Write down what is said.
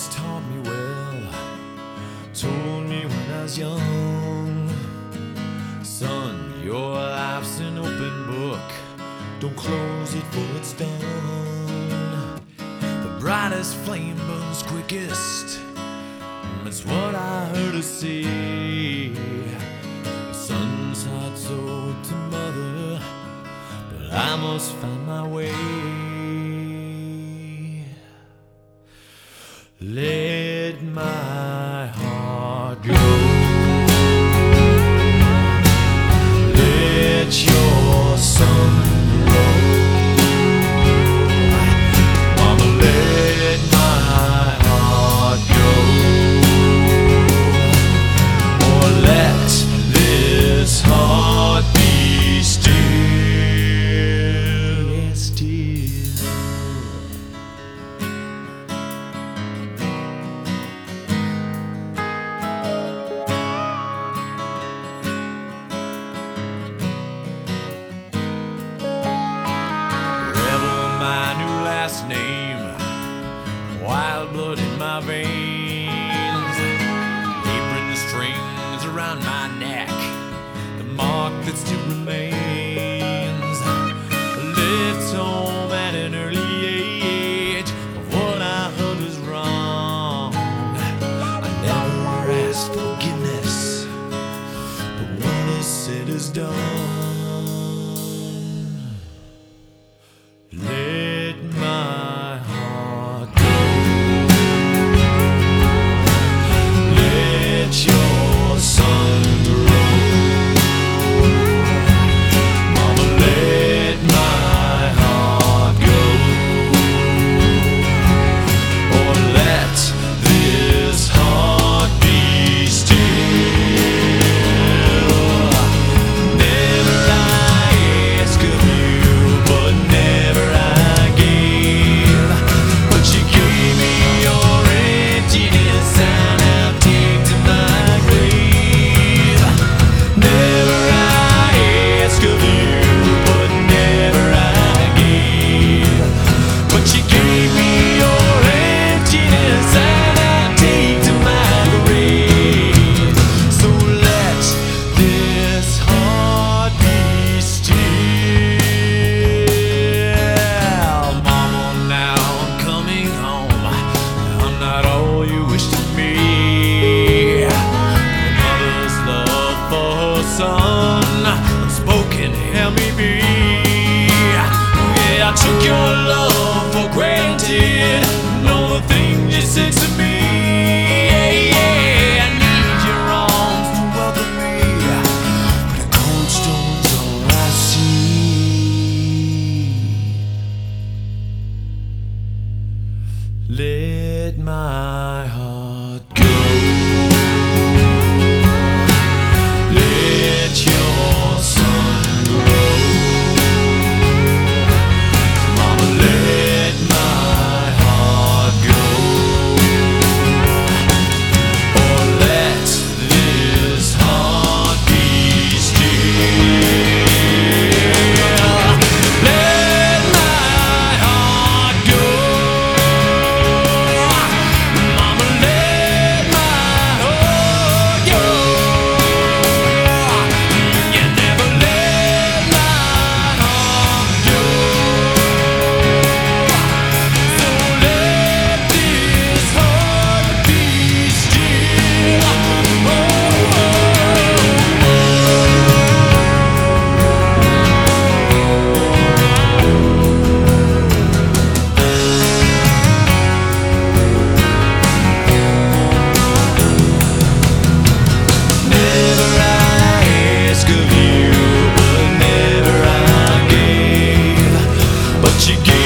always taught me well, told me when I was young, son, your life's an open book, don't close it for it's done. The brightest flame burns quickest, that's what I heard her say. The son's heart sold to mother, but I must find my way. Let my heart go. Let your sun grow. Mama, let my heart go. Or let this heart be still. Yes, still. Name, wild blood in my veins, apron strings around my neck, the mark that still remains. Left home at an early age of what I heard was wrong. I never asked forgiveness, but what is said is done. Let my heart go. Let your sun grow. Mama, let my heart go. Or let this heart be still. Never I ask of you, but never I gave. But you gave me your emptiness, and I'll take to my grave. Never I ask of you, but never I gave. But you gave me your emptiness, and I'll take to my grave. So let this heart be still. Mama, now I'm coming home. I'm not all you wish to be. A mother's love for her son, unspoken, help me be. Yeah, I took your love for granted. Know the things you said to me. Yeah, yeah, I need your arms to welcome me. The cold stone's all I see. Let my heart go. Let your sun grow. Mama, let my heart go. Or let this heart be still. Let my heart go. Mama, let my heart go. You never let my heart go. So let this heart be still. Never I ask of you, but never I gave. But you gave